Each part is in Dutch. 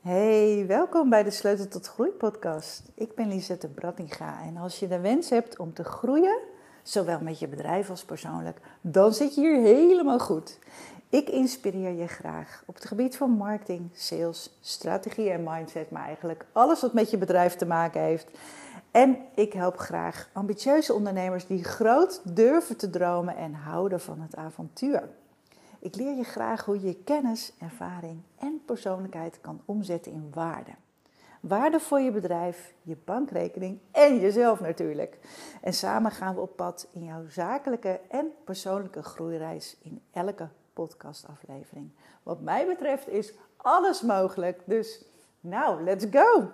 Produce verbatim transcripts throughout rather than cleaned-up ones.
Hey, welkom bij de Sleutel tot Groei podcast. Ik ben Lisette Brattinga en als je de wens hebt om te groeien, zowel met je bedrijf als persoonlijk, dan zit je hier helemaal goed. Ik inspireer je graag op het gebied van marketing, sales, strategie en mindset, maar eigenlijk alles wat met je bedrijf te maken heeft. En ik help graag ambitieuze ondernemers die groot durven te dromen en houden van het avontuur. Ik leer je graag hoe je kennis, ervaring en persoonlijkheid kan omzetten in waarde. Waarde voor je bedrijf, je bankrekening en jezelf natuurlijk. En samen gaan we op pad in jouw zakelijke en persoonlijke groeireis in elke podcastaflevering. Wat mij betreft is alles mogelijk, dus nou, let's go!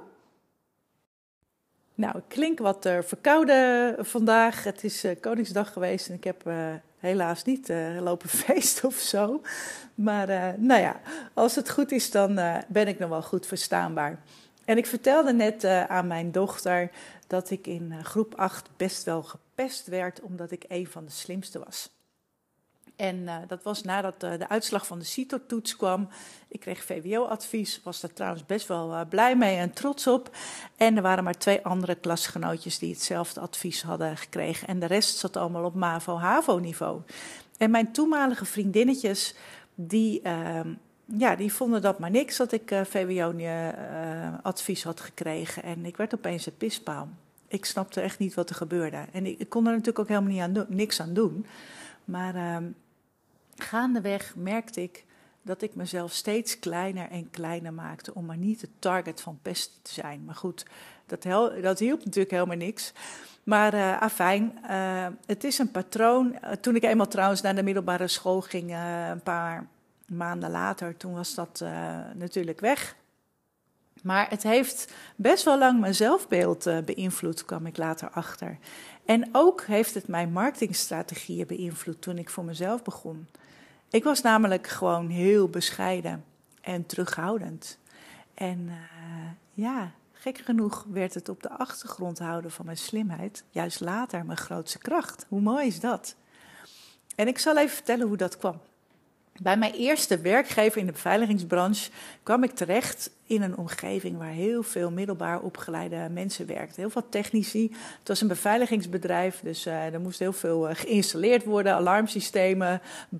Nou, ik klink wat uh, verkouden vandaag. Het is uh, Koningsdag geweest en ik heb uh, helaas niet uh, lopen feesten of zo. Maar uh, nou ja, als het goed is, dan uh, ben ik nog wel goed verstaanbaar. En ik vertelde net uh, aan mijn dochter dat ik in uh, groep acht best wel gepest werd, omdat ik een van de slimste was. En uh, dat was nadat uh, de uitslag van de CITO-toets kwam. Ik kreeg V W O-advies, was daar trouwens best wel uh, blij mee en trots op. En er waren maar twee andere klasgenootjes die hetzelfde advies hadden gekregen. En de rest zat allemaal op MAVO-HAVO-niveau. En mijn toenmalige vriendinnetjes, die, uh, ja, die vonden dat maar niks dat ik uh, V W O-advies uh, had gekregen. En ik werd opeens een pispaal. Ik snapte echt niet wat er gebeurde. En ik, ik kon er natuurlijk ook helemaal niet aan do- niks aan doen. Maar uh, gaandeweg merkte ik dat ik mezelf steeds kleiner en kleiner maakte om maar niet de target van pesten te zijn. Maar goed, dat, hel- dat hielp natuurlijk helemaal niks. Maar uh, afijn, uh, het is een patroon. Uh, toen ik eenmaal trouwens naar de middelbare school ging, uh, een paar maanden later, toen was dat uh, natuurlijk weg. Maar het heeft best wel lang mijn zelfbeeld uh, beïnvloed, kwam ik later achter. En ook heeft het mijn marketingstrategieën beïnvloed toen ik voor mezelf begon. Ik was namelijk gewoon heel bescheiden en terughoudend. En uh, ja, gek genoeg werd het op de achtergrond houden van mijn slimheid juist later mijn grootste kracht. Hoe mooi is dat? En ik zal even vertellen hoe dat kwam. Bij mijn eerste werkgever in de beveiligingsbranche kwam ik terecht in een omgeving waar heel veel middelbaar opgeleide mensen werkten. Heel veel technici. Het was een beveiligingsbedrijf, dus uh, er moest heel veel uh, geïnstalleerd worden. Alarmsystemen,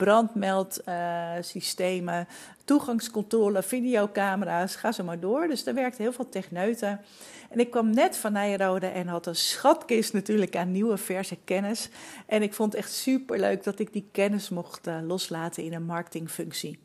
brandmeldsystemen, uh, toegangscontrole, videocamera's, ga zo maar door. Dus er werkten heel veel techneuten. En ik kwam net van Nijrode en had een schatkist natuurlijk aan nieuwe verse kennis. En ik vond het echt superleuk dat ik die kennis mocht uh, loslaten in een marketingfunctie.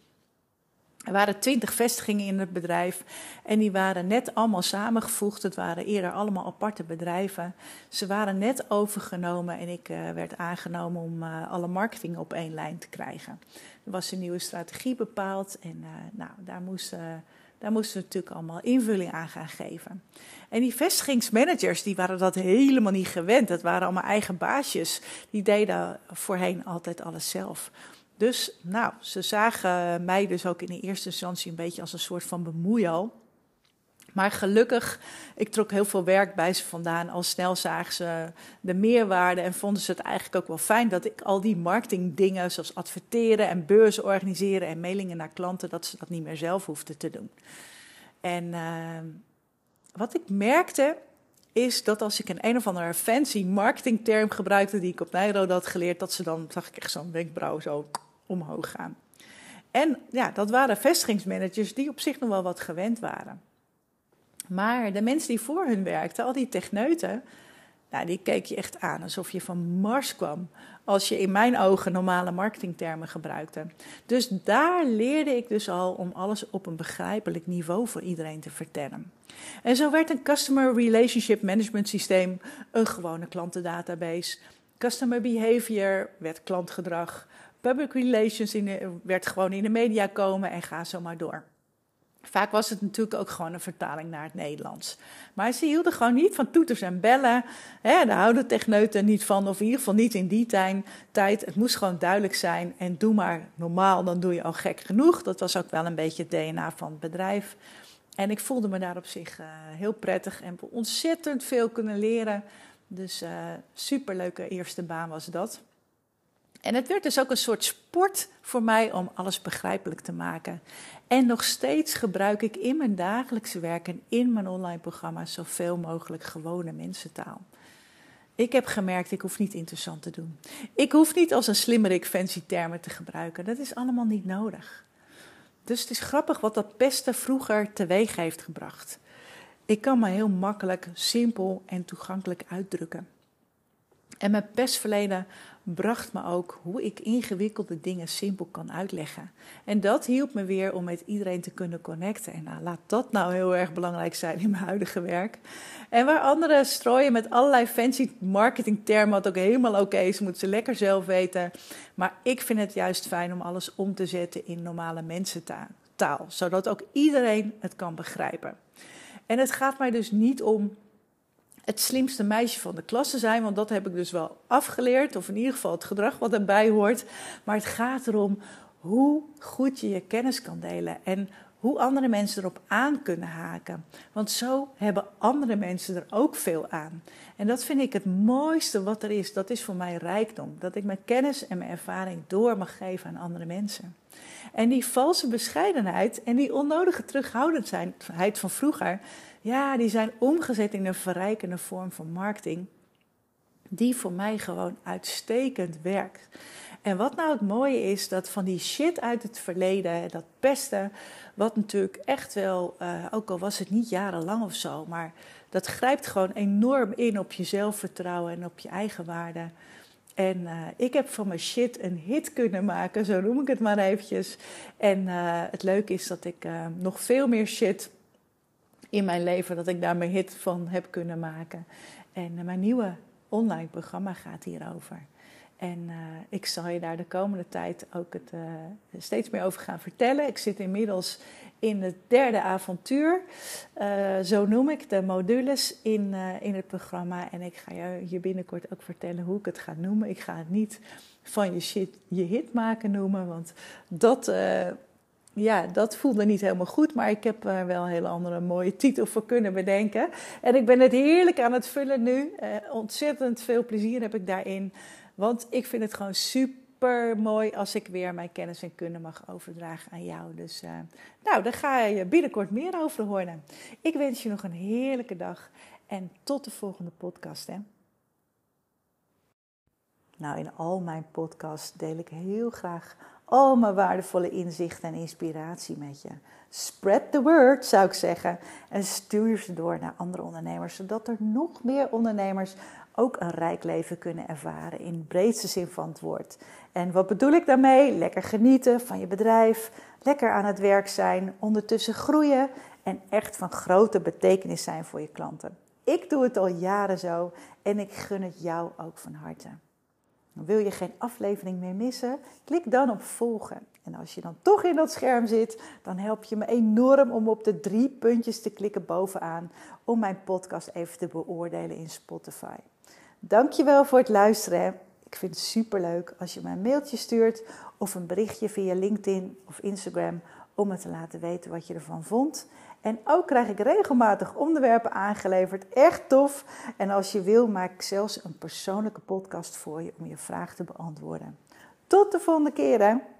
Er waren twintig vestigingen in het bedrijf en die waren net allemaal samengevoegd. Het waren eerder allemaal aparte bedrijven. Ze waren net overgenomen en ik uh, werd aangenomen om uh, alle marketing op één lijn te krijgen. Er was een nieuwe strategie bepaald en uh, nou, daar moesten... Uh, Daar moesten we natuurlijk allemaal invulling aan gaan geven. En die vestigingsmanagers, die waren dat helemaal niet gewend. Dat waren allemaal eigen baasjes. Die deden voorheen altijd alles zelf. Dus nou, ze zagen mij dus ook in de eerste instantie een beetje als een soort van bemoeial. Maar gelukkig, ik trok heel veel werk bij ze vandaan. Al snel zagen ze de meerwaarde en vonden ze het eigenlijk ook wel fijn dat ik al die marketingdingen, zoals adverteren en beurzen organiseren en mailingen naar klanten, dat ze dat niet meer zelf hoefden te doen. En uh, wat ik merkte, is dat als ik een een of andere fancy marketingterm gebruikte die ik op Nijrode had geleerd, dat ze dan, zag ik echt zo'n wenkbrauw zo omhoog gaan. En ja, dat waren vestigingsmanagers die op zich nog wel wat gewend waren. Maar de mensen die voor hun werkten, al die techneuten, nou, die keek je echt aan alsof je van Mars kwam. Als je in mijn ogen normale marketingtermen gebruikte. Dus daar leerde ik dus al om alles op een begrijpelijk niveau voor iedereen te vertellen. En zo werd een Customer Relationship Management systeem een gewone klantendatabase. Customer Behavior werd klantgedrag. Public Relations in de, werd gewoon in de media komen en ga zo maar door. Vaak was het natuurlijk ook gewoon een vertaling naar het Nederlands. Maar ze hielden gewoon niet van toeters en bellen. Hè, daar houden techneuten niet van, of in ieder geval niet in die tijd. Het moest gewoon duidelijk zijn en doe maar normaal, dan doe je al gek genoeg. Dat was ook wel een beetje het D N A van het bedrijf. En ik voelde me daar op zich uh, heel prettig en ontzettend veel kunnen leren. Dus uh, superleuke eerste baan was dat. En het werd dus ook een soort sport voor mij om alles begrijpelijk te maken. En nog steeds gebruik ik in mijn dagelijkse werk en in mijn online programma's zoveel mogelijk gewone mensentaal. Ik heb gemerkt, ik hoef niet interessant te doen. Ik hoef niet als een slimmerik fancy termen te gebruiken. Dat is allemaal niet nodig. Dus het is grappig wat dat pesten vroeger teweeg heeft gebracht. Ik kan me heel makkelijk, simpel en toegankelijk uitdrukken. En mijn pestverleden bracht me ook hoe ik ingewikkelde dingen simpel kan uitleggen. En dat hielp me weer om met iedereen te kunnen connecten. En nou, laat dat nou heel erg belangrijk zijn in mijn huidige werk. En waar anderen strooien met allerlei fancy marketingtermen, wat ook helemaal oké is, moeten ze lekker zelf weten. Maar ik vind het juist fijn om alles om te zetten in normale mensentaal, zodat ook iedereen het kan begrijpen. En het gaat mij dus niet om het slimste meisje van de klas te zijn, want dat heb ik dus wel afgeleerd, of in ieder geval het gedrag wat erbij hoort. Maar het gaat erom hoe goed je je kennis kan delen en hoe andere mensen erop aan kunnen haken. Want zo hebben andere mensen er ook veel aan. En dat vind ik het mooiste wat er is. Dat is voor mij rijkdom. Dat ik mijn kennis en mijn ervaring door mag geven aan andere mensen. En die valse bescheidenheid en die onnodige terughoudendheid van vroeger, ja, die zijn omgezet in een verrijkende vorm van marketing, die voor mij gewoon uitstekend werkt. En wat nou het mooie is, dat van die shit uit het verleden, dat pesten, wat natuurlijk echt wel, uh, ook al was het niet jarenlang of zo, maar dat grijpt gewoon enorm in op je zelfvertrouwen en op je eigen waarde. En uh, ik heb van mijn shit een hit kunnen maken, zo noem ik het maar eventjes. En uh, het leuke is dat ik uh, nog veel meer shit in mijn leven, dat ik daar mijn hit van heb kunnen maken. En uh, mijn nieuwe online programma gaat hierover. En uh, ik zal je daar de komende tijd ook het, uh, steeds meer over gaan vertellen. Ik zit inmiddels in het derde avontuur. Uh, zo noem ik de modules in, uh, in het programma. En ik ga je, je binnenkort ook vertellen hoe ik het ga noemen. Ik ga het niet van je shit je hit maken noemen. Want dat, uh, ja, dat voelde niet helemaal goed. Maar ik heb er wel een hele andere mooie titel voor kunnen bedenken. En ik ben het heerlijk aan het vullen nu. Uh, ontzettend veel plezier heb ik daarin. Want ik vind het gewoon super mooi als ik weer mijn kennis en kunde mag overdragen aan jou. Dus uh, nou, daar ga je binnenkort meer over horen. Ik wens je nog een heerlijke dag en tot de volgende podcast. Hè? Nou, in al mijn podcasts deel ik heel graag al mijn waardevolle inzichten en inspiratie met je. Spread the word, zou ik zeggen. En stuur ze door naar andere ondernemers, zodat er nog meer ondernemers ook een rijk leven kunnen ervaren in de breedste zin van het woord. En wat bedoel ik daarmee? Lekker genieten van je bedrijf, lekker aan het werk zijn, ondertussen groeien en echt van grote betekenis zijn voor je klanten. Ik doe het al jaren zo en ik gun het jou ook van harte. Wil je geen aflevering meer missen? Klik dan op volgen. En als je dan toch in dat scherm zit, dan help je me enorm om op de drie puntjes te klikken bovenaan om mijn podcast even te beoordelen in Spotify. Dankjewel voor het luisteren. Ik vind het superleuk als je me een mailtje stuurt of een berichtje via LinkedIn of Instagram om me te laten weten wat je ervan vond. En ook krijg ik regelmatig onderwerpen aangeleverd. Echt tof. En als je wil, maak ik zelfs een persoonlijke podcast voor je om je vraag te beantwoorden. Tot de volgende keer, hè.